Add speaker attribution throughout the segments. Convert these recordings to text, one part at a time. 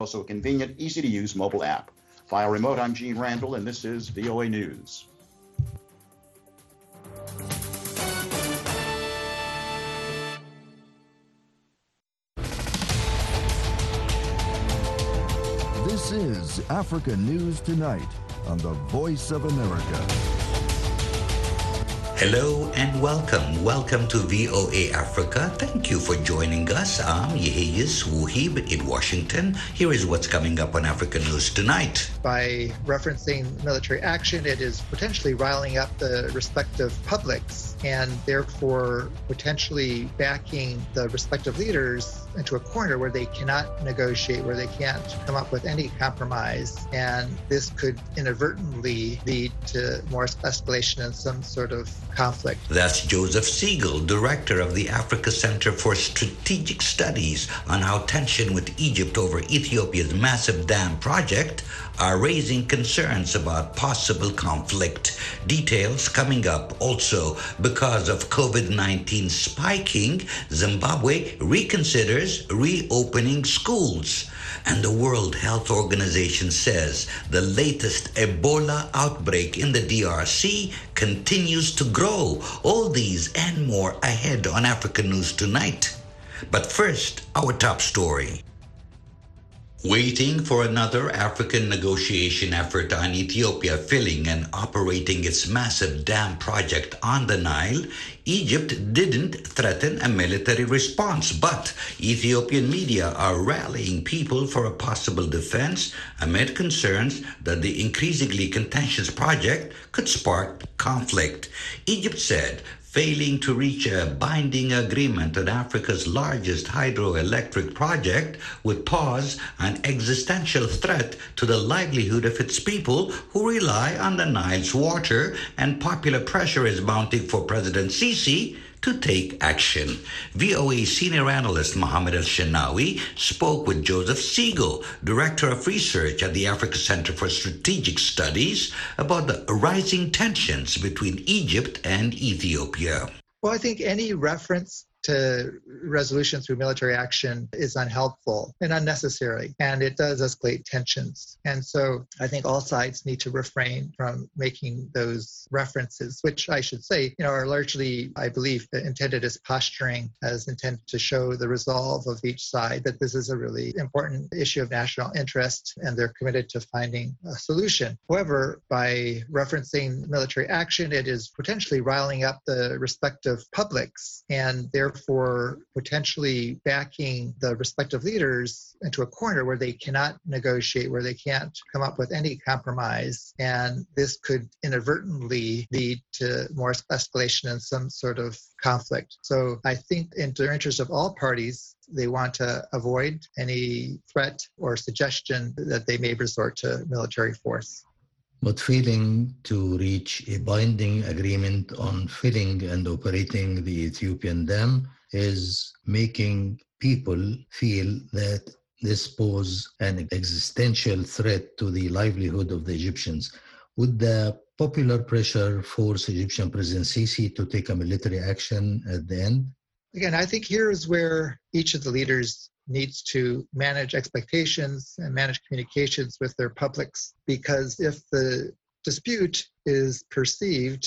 Speaker 1: Also a convenient, easy-to-use mobile app. Via remote, I'm Gene Randall, and this is VOA News.
Speaker 2: This is Africa News Tonight on the Voice of America.
Speaker 3: Hello and welcome. Welcome to VOA Africa. Thank you for joining us. I'm Yehiyas Wuhib in Washington. Here is what's coming up on Africa News Tonight.
Speaker 4: By referencing military action, it is potentially riling up the respective publics and therefore potentially backing the respective leaders into a corner where they cannot negotiate, where they can't come up with any compromise. And this could inadvertently lead to more escalation and some sort of conflict.
Speaker 3: That's Joseph Siegel, director of the Africa Center for Strategic Studies, on how tension with Egypt over Ethiopia's massive dam project are raising concerns about possible conflict. Details coming up. Also, because of COVID-19 spiking, Zimbabwe reconsiders reopening schools. And the World Health Organization says the latest Ebola outbreak in the DRC continues to grow. All these and more ahead on Africa News Tonight. But first, our top story. Waiting for another African negotiation effort on Ethiopia filling and operating its massive dam project on the Nile, Egypt didn't threaten a military response, but Ethiopian media are rallying people for a possible defense amid concerns that the increasingly contentious project could spark conflict. Egypt said failing to reach a binding agreement on Africa's largest hydroelectric project would pose an existential threat to the livelihood of its people who rely on the Nile's water, and popular pressure is mounting for President Sisi to take action. VOA senior analyst Mohammed El-Shenawi spoke with Joseph Siegel, director of research at the Africa Center for Strategic Studies, about the rising tensions between Egypt and Ethiopia.
Speaker 4: Well, I think any reference to resolution through military action is unhelpful and unnecessary, and it does escalate tensions. And so I think all sides need to refrain from making those references, which I should say, are largely, I believe, intended as posturing, as intended to show the resolve of each side that this is a really important issue of national interest and they're committed to finding a solution. However, by referencing military action, it is potentially riling up the respective publics and therefore potentially backing the respective leaders into a corner where they cannot negotiate, where they can't come up with any compromise. And this could inadvertently lead to more escalation and some sort of conflict. So I think in the interest of all parties, they want to avoid any threat or suggestion that they may resort to military force.
Speaker 5: But failing to reach a binding agreement on filling and operating the Ethiopian dam is making people feel that this poses an existential threat to the livelihood of the Egyptians. Would the popular pressure force Egyptian President Sisi to take a military action at the end?
Speaker 4: Again, I think here is where each of the leaders needs to manage expectations and manage communications with their publics, because if the dispute is perceived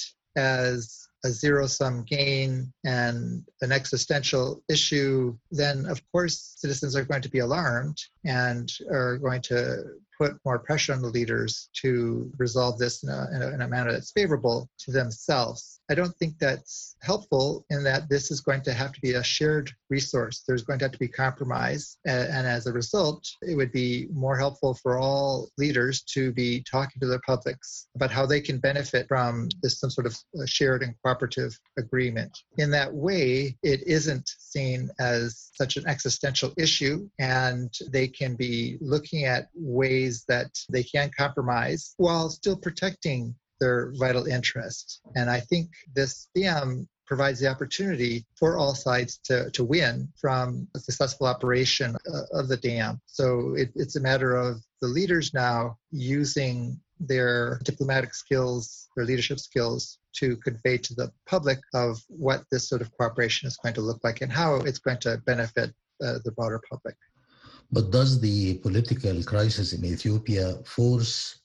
Speaker 4: as a zero-sum gain and an existential issue, then of course citizens are going to be alarmed and are going to put more pressure on the leaders to resolve this in a manner that's favorable to themselves. I don't think that's helpful in that this is going to have to be a shared resource. There's going to have to be compromise. And as a result, it would be more helpful for all leaders to be talking to their publics about how they can benefit from this some sort of shared and cooperative agreement. In that way, it isn't seen as such an existential issue, and they can be looking at ways that they can compromise while still protecting their vital interest. And I think this dam provides the opportunity for all sides to win from a successful operation of the dam. So it's a matter of the leaders now using their diplomatic skills, their leadership skills, to convey to the public of what this sort of cooperation is going to look like and how it's going to benefit the broader public.
Speaker 5: But does the political crisis in Ethiopia force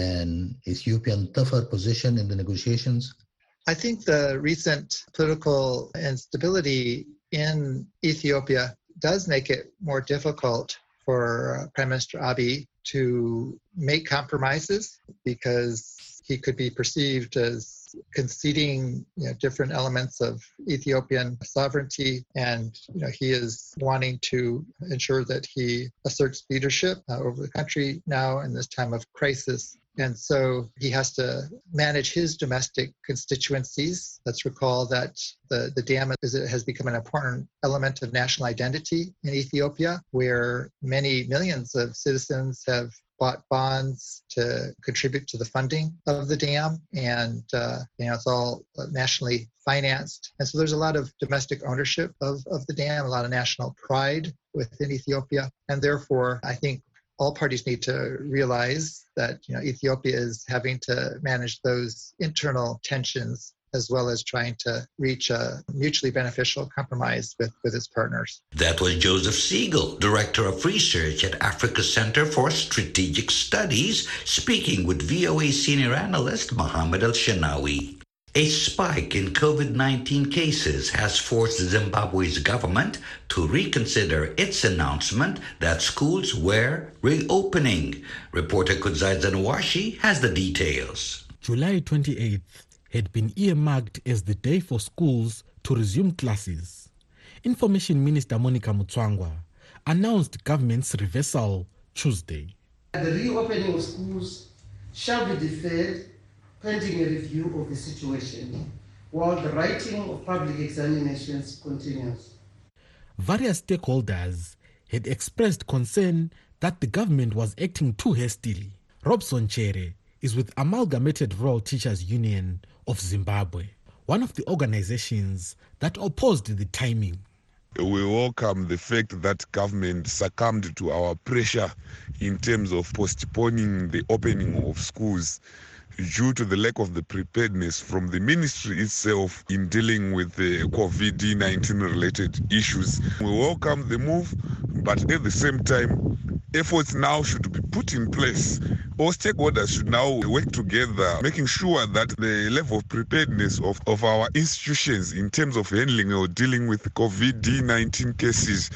Speaker 5: an Ethiopian tougher position in the negotiations?
Speaker 4: I think the recent political instability in Ethiopia does make it more difficult for Prime Minister Abiy to make compromises, because he could be perceived as conceding different elements of Ethiopian sovereignty, and he is wanting to ensure that he asserts leadership over the country now in this time of crisis. And so he has to manage his domestic constituencies. Let's recall that the dam has become an important element of national identity in Ethiopia, where many millions of citizens have bought bonds to contribute to the funding of the dam, and it's all nationally financed. And so there's a lot of domestic ownership of the dam, a lot of national pride within Ethiopia, and therefore I think all parties need to realize that Ethiopia is having to manage those internal tensions, as well as trying to reach a mutually beneficial compromise with its partners.
Speaker 3: That was Joseph Siegel, Director of Research at Africa Center for Strategic Studies, speaking with VOA senior analyst Mohammed El-Shanawi. A spike in COVID-19 cases has forced Zimbabwe's government to reconsider its announcement that schools were reopening. Reporter Kudzai Zanwashi has the details.
Speaker 6: July 28th had been earmarked as the day for schools to resume classes. Information Minister Monica Mutswangwa announced government's reversal Tuesday.
Speaker 7: The reopening of schools shall be deferred pending a review of the situation, while the writing of public examinations continues.
Speaker 6: Various stakeholders had expressed concern that the government was acting too hastily. Robson Chere is with Amalgamated Rural Teachers Union of Zimbabwe, one of the organizations that opposed the timing.
Speaker 8: We welcome the fact that government succumbed to our pressure in terms of postponing the opening of schools due to the lack of the preparedness from the ministry itself in dealing with the COVID-19 related issues. We welcome the move, but at the same time, efforts now should be put in place. All stakeholders should now work together, making sure that the level of preparedness of our institutions in terms of handling or dealing with COVID-19 cases.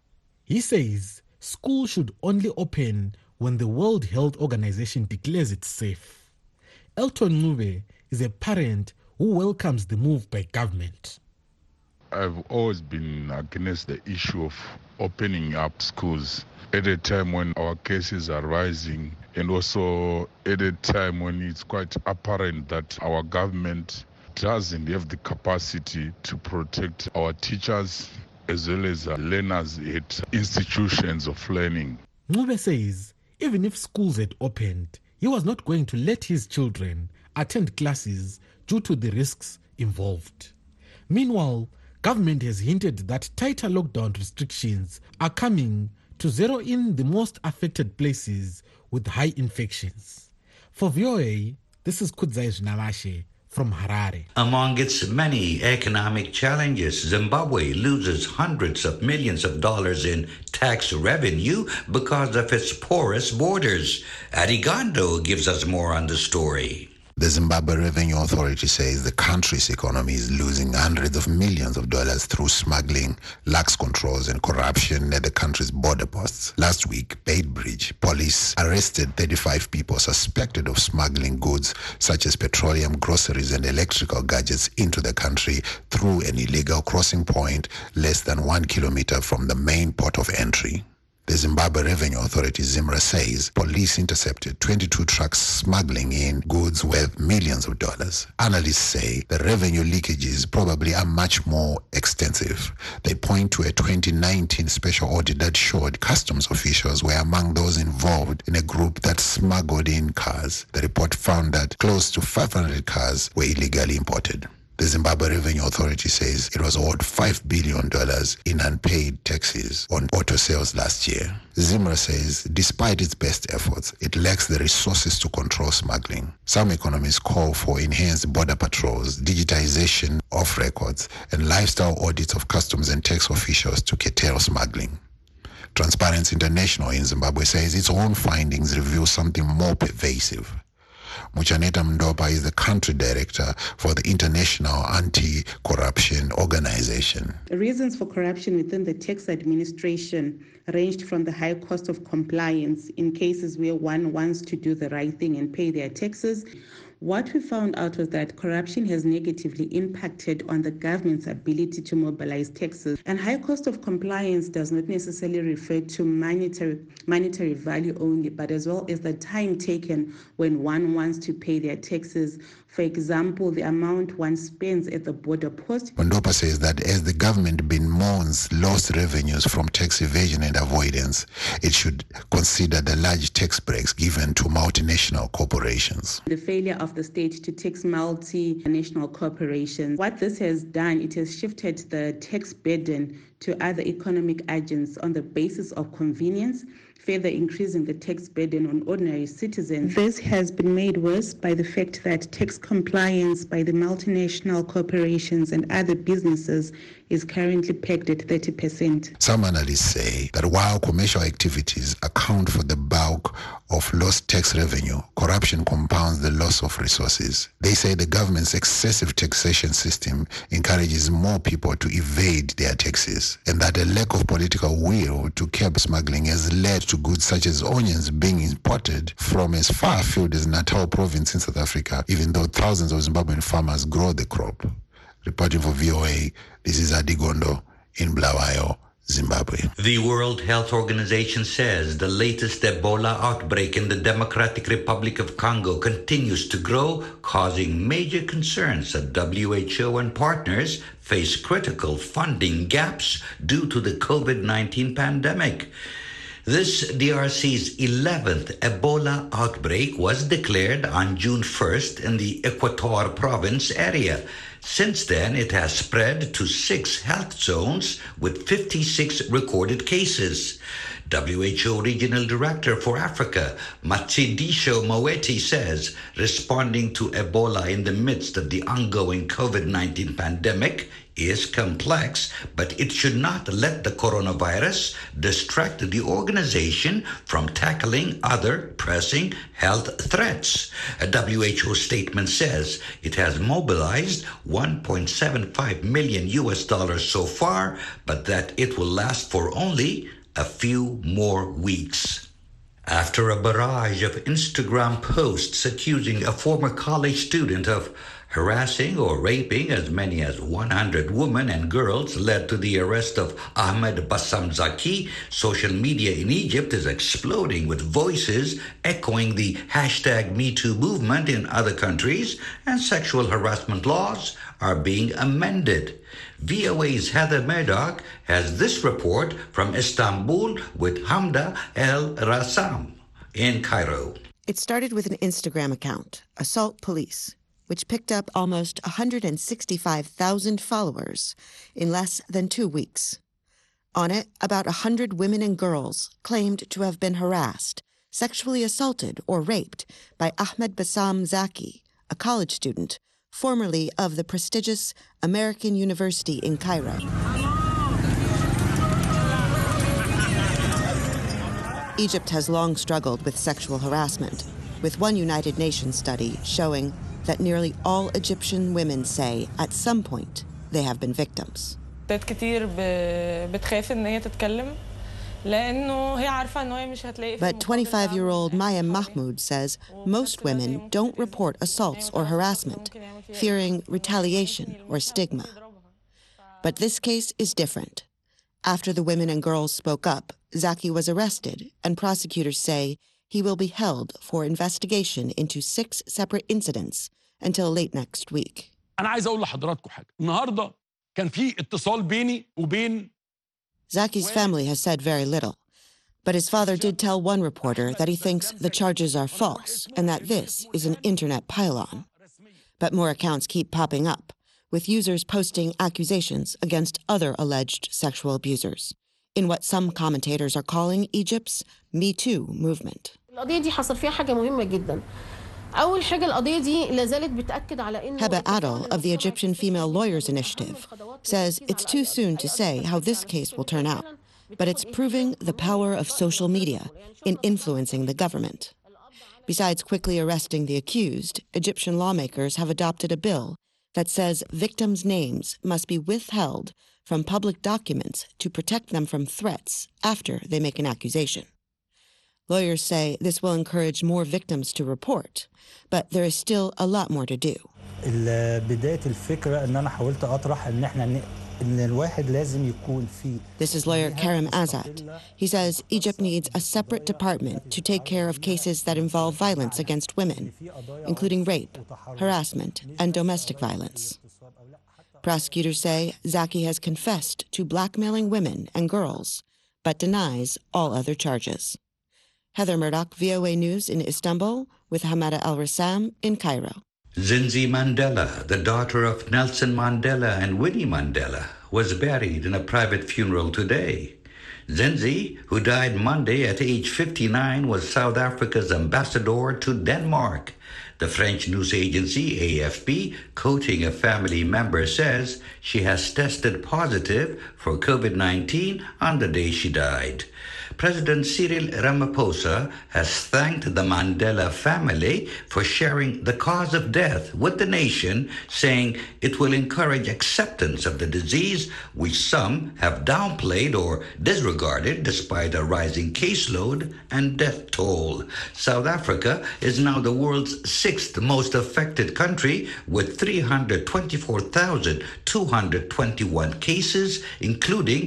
Speaker 6: He says schools should only open when the World Health Organization declares it safe. Elton Ncube is a parent who welcomes the move by government.
Speaker 9: I've always been against the issue of opening up schools at a time when our cases are rising, and also at a time when it's quite apparent that our government doesn't have the capacity to protect our teachers as well as learners at institutions of learning.
Speaker 6: Ncube says even if schools had opened, he was not going to let his children attend classes due to the risks involved. Meanwhile, government has hinted that tighter lockdown restrictions are coming to zero in the most affected places with high infections. For VOA, this is Kudzai Zanwashi from Harare.
Speaker 3: Among its many economic challenges, Zimbabwe loses hundreds of millions of dollars in tax revenue because of its porous borders. Arigondo gives us more on the story.
Speaker 10: The Zimbabwe Revenue Authority says the country's economy is losing hundreds of millions of dollars through smuggling, lax controls, and corruption at the country's border posts. Last week, Beitbridge police arrested 35 people suspected of smuggling goods such as petroleum, groceries, and electrical gadgets into the country through an illegal crossing point less than 1 kilometer from the main port of entry. The Zimbabwe Revenue Authority, ZIMRA, says police intercepted 22 trucks smuggling in goods worth millions of dollars. Analysts say the revenue leakages probably are much more extensive. They point to a 2019 special audit that showed customs officials were among those involved in a group that smuggled in cars. The report found that close to 500 cars were illegally imported. The Zimbabwe Revenue Authority says it was owed $5 billion in unpaid taxes on auto sales last year. ZIMRA says despite its best efforts, it lacks the resources to control smuggling. Some economists call for enhanced border patrols, digitization of records, and lifestyle audits of customs and tax officials to curtail smuggling. Transparency International in Zimbabwe says its own findings reveal something more pervasive. Muchaneta Mndopa is the country director for the International Anti-Corruption Organization.
Speaker 11: The reasons for corruption within the tax administration ranged from the high cost of compliance in cases where one wants to do the right thing and pay their taxes. What we found out was that corruption has negatively impacted on the government's ability to mobilize taxes. And high cost of compliance does not necessarily refer to monetary value only, but as well as the time taken when one wants to pay their taxes. For example, the amount one spends at the border post.
Speaker 10: Mndopa says that as the government bemoans lost revenues from tax evasion and avoidance, it should consider the large tax breaks given to multinational corporations.
Speaker 11: The failure of the state to tax multinational corporations. What this has done, it has shifted the tax burden to other economic agents on the basis of convenience, further increasing the tax burden on ordinary citizens. This has been made worse by the fact that tax compliance by the multinational corporations and other businesses is currently pegged at 30%.
Speaker 10: Some analysts say that while commercial activities account for the bulk of lost tax revenue, corruption compounds the loss of resources. They say the government's excessive taxation system encourages more people to evade their taxes, and that a lack of political will to curb smuggling has led to goods such as onions being imported from as far afield as Natal province in South Africa, even though thousands of Zimbabwean farmers grow the crop. Reporting for VOA, this is Adigondo in Bulawayo, Zimbabwe.
Speaker 3: The World Health Organization says the latest Ebola outbreak in the Democratic Republic of Congo continues to grow, causing major concerns that WHO and partners face critical funding gaps due to the COVID-19 pandemic. This DRC's 11th Ebola outbreak was declared on June 1st in the Equator province area. Since then, it has spread to 6 health zones with 56 recorded cases. WHO Regional Director for Africa, Matshidiso Moeti, says responding to Ebola in the midst of the ongoing COVID-19 pandemic is complex, but it should not let the coronavirus distract the organization from tackling other pressing health threats. A WHO statement says it has mobilized $1.75 million so far, but that it will last for only a few more weeks. After a barrage of Instagram posts accusing a former college student of harassing or raping as many as 100 women and girls led to the arrest of Ahmed Bassam Zaki, social media in Egypt is exploding with voices echoing the #MeToo movement in other countries, and sexual harassment laws are being amended. VOA's Heather Murdoch has this report from Istanbul with Hamda El Rassam in Cairo.
Speaker 12: It started with an Instagram account, Assault Police, which picked up almost 165,000 followers in less than 2 weeks. On it, about 100 women and girls claimed to have been harassed, sexually assaulted, or raped by Ahmed Bassam Zaki, a college student, formerly of the prestigious American University in Cairo. Egypt has long struggled with sexual harassment, with one United Nations study showing that nearly all Egyptian women say at some point they have been victims. But 25-year-old Maya Mahmoud says most women don't report assaults or harassment, fearing retaliation or stigma. But this case is different. After the women and girls spoke up, Zaki was arrested, and prosecutors say he will be held for investigation into 6 separate incidents until late next week. Zaki's family has said very little, but his father did tell one reporter that he thinks the charges are false and that this is an internet pile-on. But more accounts keep popping up, with users posting accusations against other alleged sexual abusers, in what some commentators are calling Egypt's Me Too movement. Heba Adel of the Egyptian Female Lawyers Initiative says it's too soon to say how this case will turn out, but it's proving the power of social media in influencing the government. Besides quickly arresting the accused, Egyptian lawmakers have adopted a bill that says victims' names must be withheld from public documents to protect them from threats after they make an accusation. Lawyers say this will encourage more victims to report, but there is still a lot more to do. This is lawyer Karim Azad. He says Egypt needs a separate department to take care of cases that involve violence against women, including rape, harassment, and domestic violence. Prosecutors say Zaki has confessed to blackmailing women and girls, but denies all other charges. Heather Murdoch, VOA News in Istanbul, with Hamada Al-Rassam in Cairo.
Speaker 3: Zinzi Mandela, the daughter of Nelson Mandela and Winnie Mandela, was buried in a private funeral today. Zinzi, who died Monday at age 59, was South Africa's ambassador to Denmark. The French news agency AFP, quoting a family member, says she has tested positive for COVID-19 on the day she died. President Cyril Ramaphosa has thanked the Mandela family for sharing the cause of death with the nation, saying it will encourage acceptance of the disease, which some have downplayed or disregarded despite a rising caseload and death toll. South Africa is now the world's sixth most affected country, with 324,221 cases, including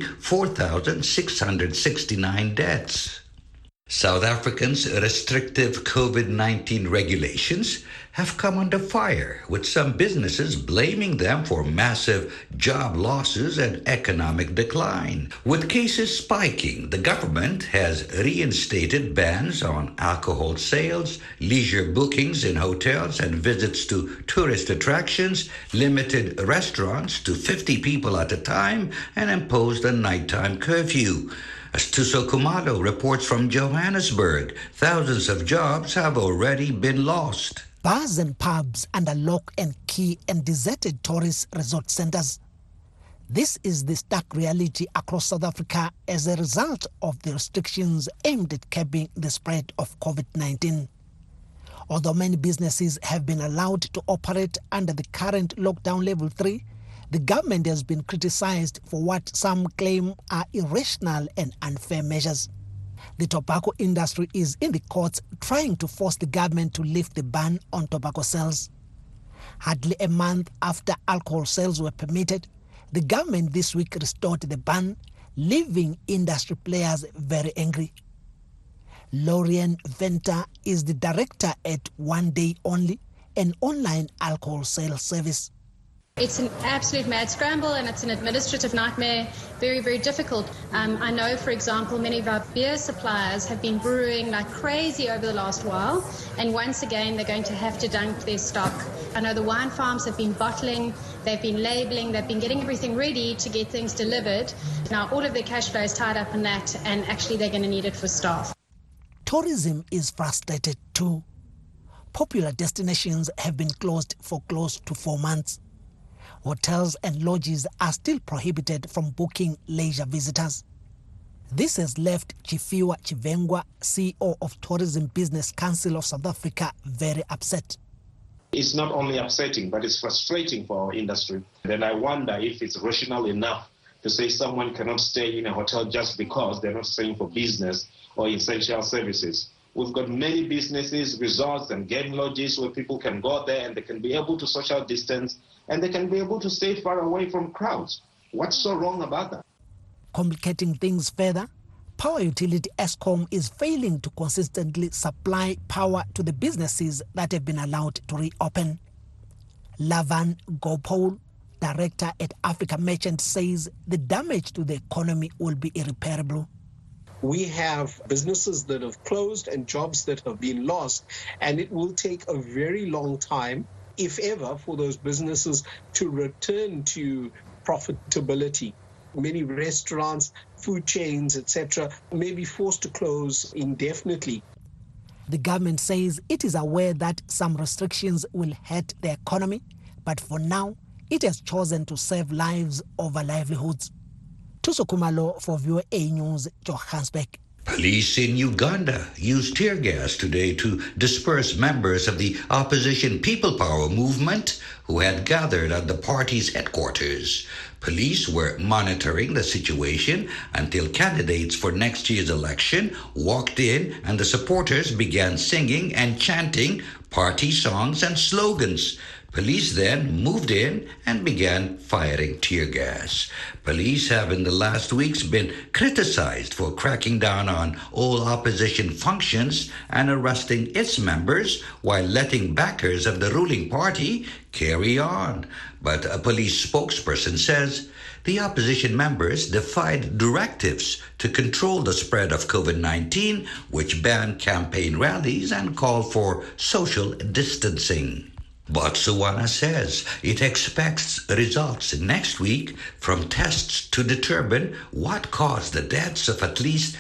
Speaker 3: 4,669 deaths. South Africans' restrictive COVID-19 regulations have come under fire, with some businesses blaming them for massive job losses and economic decline. With cases spiking, the government has reinstated bans on alcohol sales, leisure bookings in hotels and visits to tourist attractions, limited restaurants to 50 people at a time, and imposed a nighttime curfew. As Tuso Kumalo reports from Johannesburg, thousands of jobs have already been lost.
Speaker 13: Bars and pubs under lock and key and deserted tourist resort centers. This is the stark reality across South Africa as a result of the restrictions aimed at curbing the spread of COVID-19. Although many businesses have been allowed to operate under the current lockdown level 3, the government has been criticized for what some claim are irrational and unfair measures. The tobacco industry is in the courts trying to force the government to lift the ban on tobacco sales. Hardly a month after alcohol sales were permitted, the government this week restored the ban, leaving industry players very angry. Lorian Venter is the director at One Day Only, an online alcohol sales service.
Speaker 14: It's an absolute mad scramble and it's an administrative nightmare, very, very difficult. I know, for example, many of our beer suppliers have been brewing like crazy over the last while, and once again they're going to have to dump their stock. I know the wine farms have been bottling, they've been labeling, they've been getting everything ready to get things delivered. Now all of their cash flow is tied up in that, and actually they're going to need it for staff.
Speaker 13: Tourism is frustrated too. Popular destinations have been closed for close to 4 months. Hotels and lodges are still prohibited from booking leisure visitors. This has left Chifiwa Chivengwa, CEO of Tourism Business Council of South Africa, very upset.
Speaker 15: It's not only upsetting, but it's frustrating for our industry. And I wonder if it's rational enough to say someone cannot stay in a hotel just because they're not staying for business or essential services. We've got many businesses, resorts and game lodges where people can go there and they can be able to social distance and they can be able to stay far away from crowds. What's so wrong about that?
Speaker 13: Complicating things further, power utility Eskom is failing to consistently supply power to the businesses that have been allowed to reopen. Lavan Gopal, director at Africa Merchant, says the damage to the economy will be irreparable.
Speaker 16: We have businesses that have closed and jobs that have been lost, and it will take a very long time, if ever, for those businesses to return to profitability. Many restaurants, food chains, etc., may be forced to close indefinitely.
Speaker 13: The government says it is aware that some restrictions will hurt the economy, but for now, it has chosen to save lives over livelihoods. Thuso Khumalo for VOA News, Johannesburg.
Speaker 3: Police in Uganda used tear gas today to disperse members of the opposition People Power movement who had gathered at the party's headquarters. Police were monitoring the situation until candidates for next year's election walked in and the supporters began singing and chanting party songs and slogans. Police then moved in and began firing tear gas. Police have in the last weeks been criticized for cracking down on all opposition functions and arresting its members while letting backers of the ruling party carry on. But a police spokesperson says the opposition members defied directives to control the spread of COVID-19, which banned campaign rallies and called for social distancing. Botswana says it expects results next week from tests to determine what caused the deaths of at least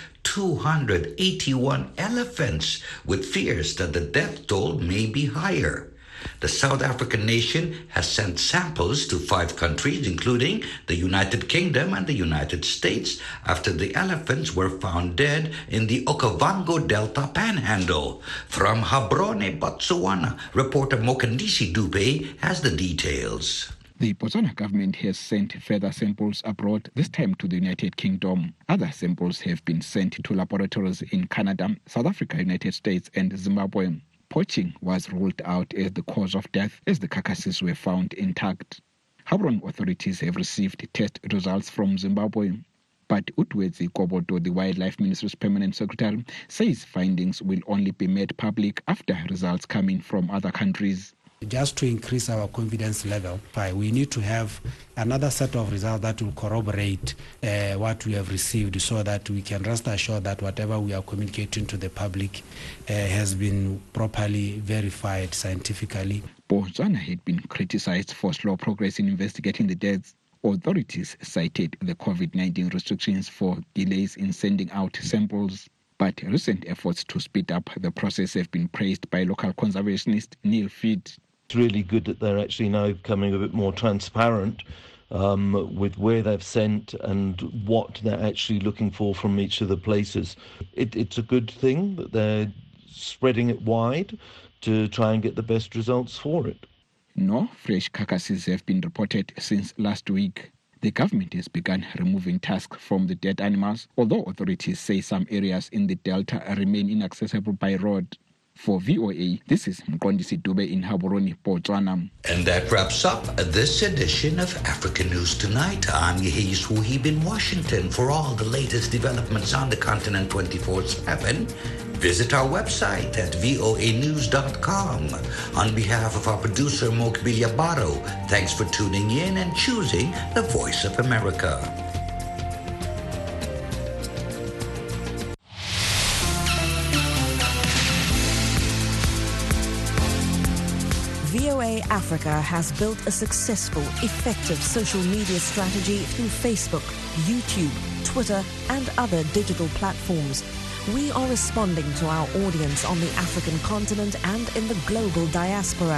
Speaker 3: 281 elephants, with fears that the death toll may be higher. The South African nation has sent samples to 5 countries, including the United Kingdom and the United States, after the elephants were found dead in the Okavango Delta Panhandle. From Gaborone, Botswana, reporter Mokandisi Dube has the details.
Speaker 17: The Botswana government has sent further samples abroad, this time to the United Kingdom. Other samples have been sent to laboratories in Canada, South Africa, United States, and Zimbabwe. Poaching was ruled out as the cause of death as the carcasses were found intact. Gaborone authorities have received test results from Zimbabwe. But Utwezi Koboto, the Wildlife Ministry's permanent secretary, says findings will only be made public after results come in from other countries.
Speaker 18: Just to increase our confidence level, we need to have another set of results that will corroborate what we have received, so that we can rest assured that whatever we are communicating to the public has been properly verified scientifically.
Speaker 17: Botswana had been criticized for slow progress in investigating the deaths. Authorities cited the COVID-19 restrictions for delays in sending out samples. But recent efforts to speed up the process have been praised by local conservationist Neil Feed.
Speaker 19: It's really good that they're actually now becoming a bit more transparent with where they've sent and what they're actually looking for from each of the places. It's a good thing that they're spreading it wide to try and get the best results for it.
Speaker 17: No fresh carcasses have been reported since last week. The government has begun removing tusks from the dead animals, although authorities say some areas in the delta remain inaccessible by road. For VOA, this is Mqondisi Dube in Gaborone, Botswana.
Speaker 3: And that wraps up this edition of African News Tonight. I'm Yehis Wahib in Washington. For all the latest developments on the continent 24/7, visit our website at voanews.com. On behalf of our producer, Mokbilia Baro, thanks for tuning in and choosing the Voice of America.
Speaker 20: VOA Africa has built a successful, effective social media strategy through Facebook, YouTube, Twitter, and other digital platforms. We are responding to our audience on the African continent and in the global diaspora.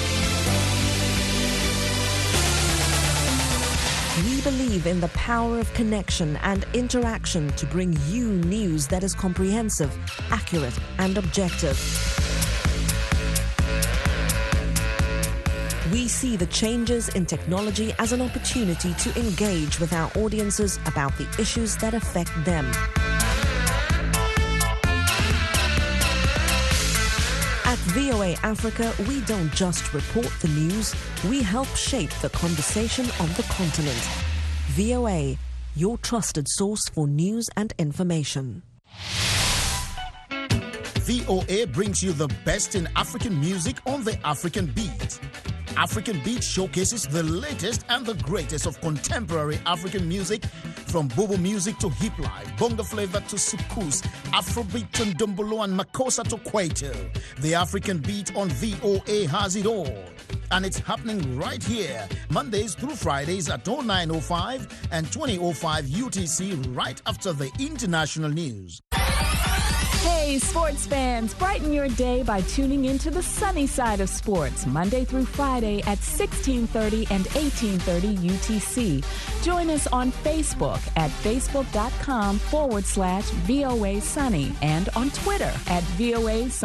Speaker 20: We believe in the power of connection and interaction to bring you news that is comprehensive, accurate, and objective. We see the changes in technology as an opportunity to engage with our audiences about the issues that affect them. At VOA Africa, we don't just report the news, we help shape the conversation on the continent. VOA, your trusted source for news and information.
Speaker 21: VOA brings you the best in African music on the African Beat. African Beat showcases the latest and the greatest of contemporary African music, from Bobo music to hip life, bongo flavor to soukous, Afrobeat to ndombolo and makossa to kwaito. The African Beat on VOA has it all. And it's happening right here, Mondays through Fridays at 09:05 and 20:05 UTC, right after the international news.
Speaker 1: Hey, sports fans, brighten your day by tuning into the sunny side of sports, Monday through Friday at 16:30 and 18:30 UTC. Join us on Facebook at facebook.com/VOA Sunny and on Twitter at VOA Sunny.